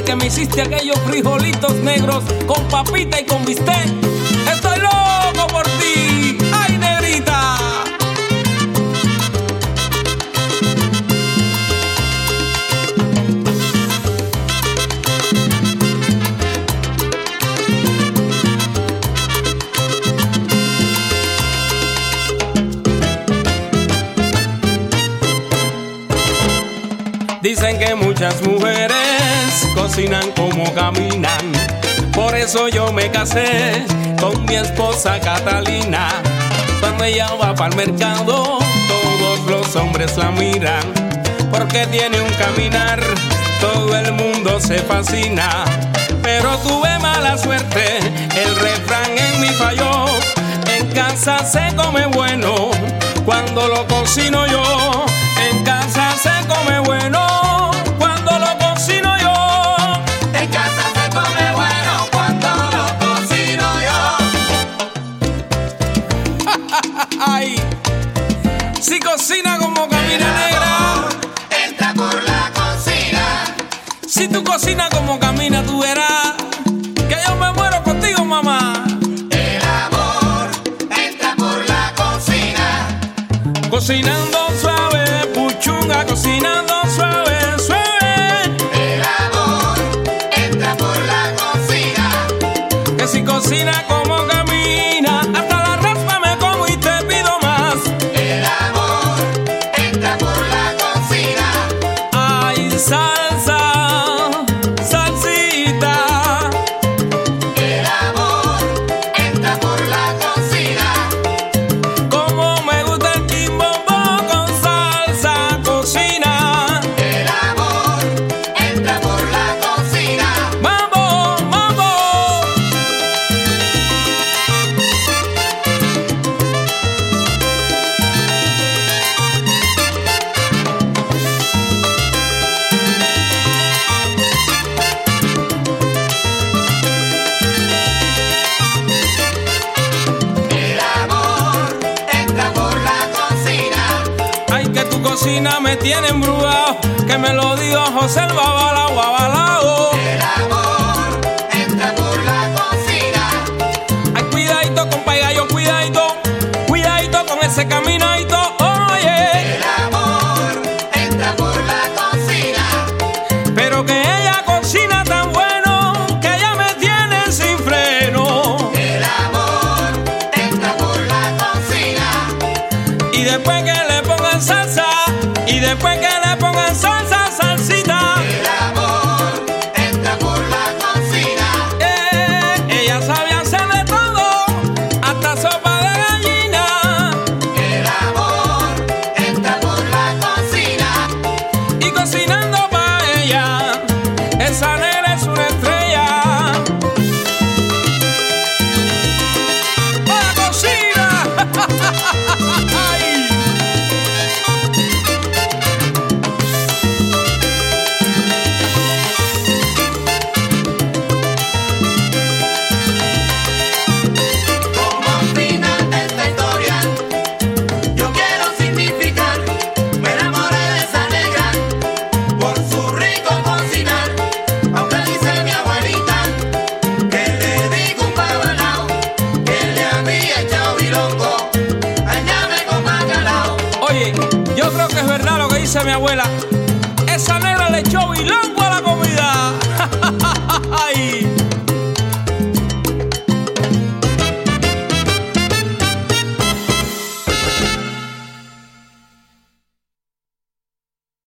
que me hiciste aquellos frijolitos negros con papita y con bistec. Estoy loco por ti, ay negrita. Dicen que muchas mujeres cocinan como caminan. Por eso yo me casé con mi esposa Catalina. Cuando ella va para el mercado, todos los hombres la miran, porque tiene un caminar, todo el mundo se fascina. Pero tuve mala suerte, el refrán en mí falló. En casa se come bueno cuando lo cocino yo. En casa se come bueno cuando lo cocino yo. En casa se come bueno cuando lo cocino yo. Ay, si cocina como camina negra, entra por la cocina. si tú cocinas como camina, tú verás que yo me muero contigo, mamá. El amor entra por la cocina. Cocinando suave, puchunga, cocinando suave, suave. El amor entra por la cocina. Que si cocina como camina, hasta la raspa me como y te pido más. El amor entra por la cocina. Ay, salsa, salsita. El amor entra por la cocina. Como me gusta el quimbombo con salsa, cocina. El amor entra por la cocina. Mambo, mambo. El amor entra por la cocina. Ay, que tu cocina me tiene embrujado, que me lo dijo José el Babalao, Babalao. El amor entra por la cocina. Ay, cuidadito, compa gallo, cuidadito, cuidadito con ese caminadito, oye. El amor entra por la cocina. Pero que ella cocina tan bueno, que ella me tiene sin freno. El amor entra por la cocina. Y después que le pongan salsa, y después que le pongan salsa, salsita. El amor entra por la cocina. Ella sabe hacer de todo, hasta sopa de gallina. El amor entra por la cocina. Y cocinando para ella, esa negra es una estrella. ¡Para la cocina! ¡Ay! Como final de esta historia, yo quiero significar, me enamoré de esa negra por su rico cocinar. Aunque dice mi abuelita que le digo un babalao, que le había echado bilongo, añame con bacalao. Oye, yo creo que es verdad lo que dice mi abuela. Esa negra le echó bilongo